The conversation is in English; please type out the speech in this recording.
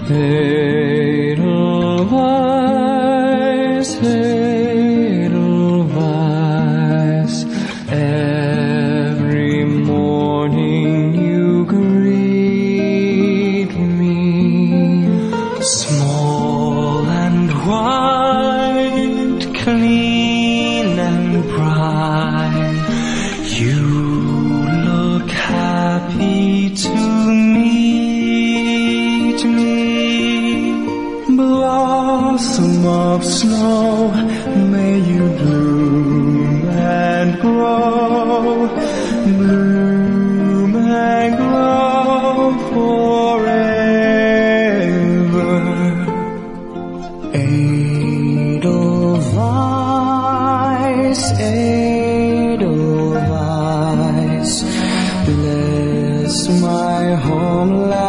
Edelweiss, every morning you greet me, small and white, clean and bright, you look happy to meet me. Blossom of snow, may you bloom and grow, bloom and grow forever. Edelweiss, Edelweiss, bless my homeland.